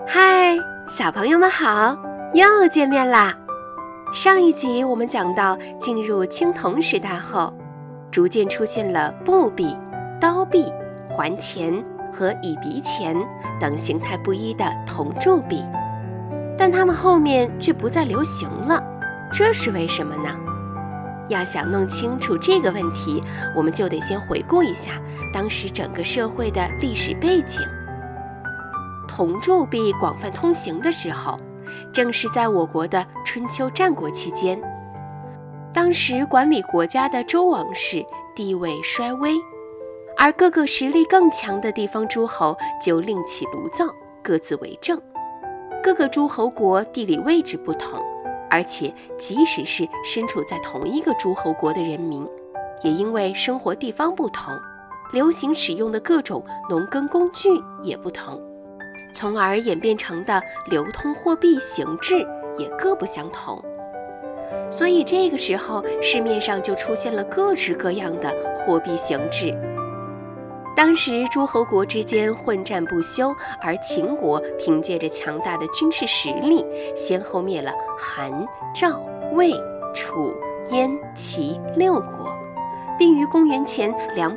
嗨，小朋友们好，又见面啦！上一集我们讲到，进入青铜时代后，逐渐出现了布币、刀币、环钱和乙鼻钱等形态不一的铜铸币，但它们后面却不再流行了，这是为什么呢？要想弄清楚这个问题，我们就得先回顾一下当时整个社会的历史背景。铜铸币广泛通行的时候，正是在我国的春秋战国期间。当时管理国家的周王室地位衰微，而各个实力更强的地方诸侯就另起炉灶，各自为政。各个诸侯国地理位置不同，而且即使是身处在同一个诸侯国的人民，也因为生活地方不同，流行使用的各种农耕工具也不同，从而演变成的流通货币形制也各不相同。所以这个时候，市面上就出现了各式各样的货币形制。当时诸侯国之间混战不休，而秦国凭借着强大的军事实力，先后灭了韩、赵、魏、楚、燕、齐6国，并于公元前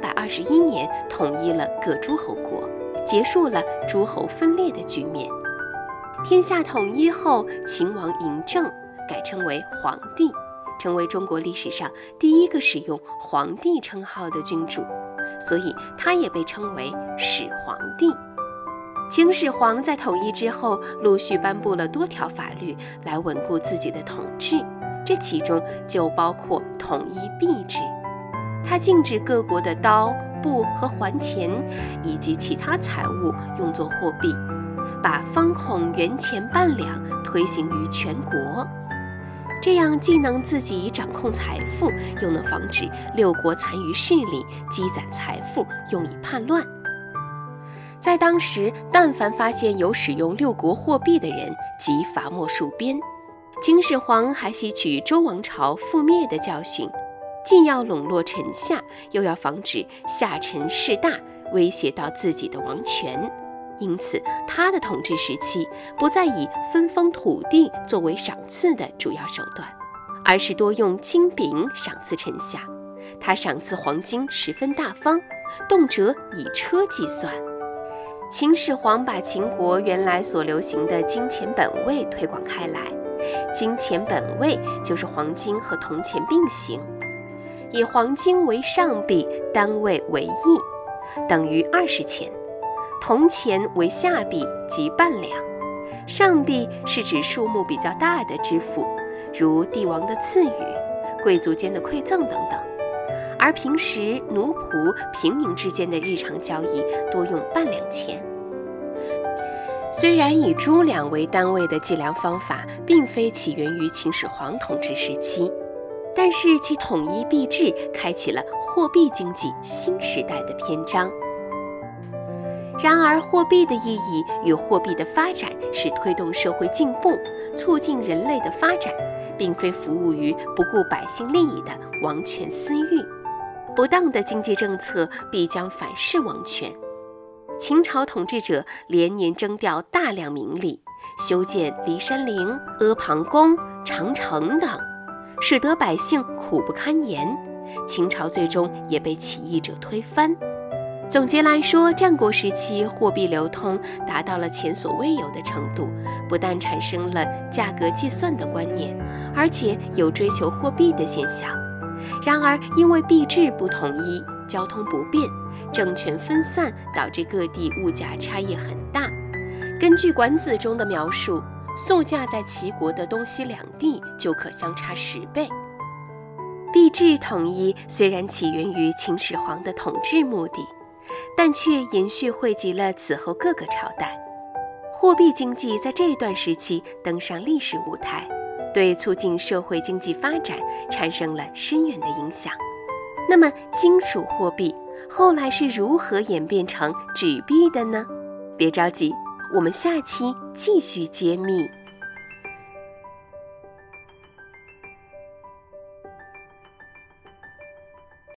221年统一了各诸侯国，结束了诸侯分裂的局面。天下统一后，秦王嬴政改称为皇帝，成为中国历史上第一个使用皇帝称号的君主，所以他也被称为始皇帝。秦始皇在统一之后，陆续颁布了多条法律来稳固自己的统治，这其中就包括统一币制。他禁止各国的刀、布和环钱以及其他财物用作货币，把方孔圆钱半两推行于全国。这样既能自己掌控财富，又能防止6国残余势力积攒财富用以叛乱。在当时，但凡发现有使用6国货币的人，即罚没戍边。秦始皇还吸取周王朝覆灭的教训，既要笼络臣下，又要防止下臣势大，威胁到自己的王权。因此，他的统治时期不再以分封土地作为赏赐的主要手段，而是多用金饼赏赐臣下。他赏赐黄金十分大方，动辄以车计算。秦始皇把秦国原来所流行的金钱本位推广开来，金钱本位就是黄金和铜钱并行，以黄金为上币，单位为亿，等于20钱。铜钱为下币，即半两。上币是指数目比较大的支付，如帝王的赐予、贵族间的馈赠等等，而平时奴仆、平民之间的日常交易多用半两钱。虽然以铢两为单位的计量方法并非起源于秦始皇统治时期，但是其统一币制开启了货币经济新时代的篇章。然而，货币的意义与货币的发展是推动社会进步、促进人类的发展，并非服务于不顾百姓利益的王权私欲。不当的经济政策必将反噬王权。秦朝统治者连年征调大量民力，修建骊山陵、阿房宫、长城等，使得百姓苦不堪言。秦朝最终也被起义者推翻。总结来说，战国时期货币流通达到了前所未有的程度，不但产生了价格计算的观念，而且有追求货币的现象。然而，因为币制不统一，交通不便，政权分散，导致各地物价差异很大。根据《管子》中的描述，粟价在齐国的东西两地就可相差10倍。币制统一虽然起源于秦始皇的统治目的，但却延续汇集了此后各个朝代。货币经济在这段时期登上历史舞台，对促进社会经济发展产生了深远的影响。那么，金属货币后来是如何演变成纸币的呢？别着急，我们下期继续揭秘。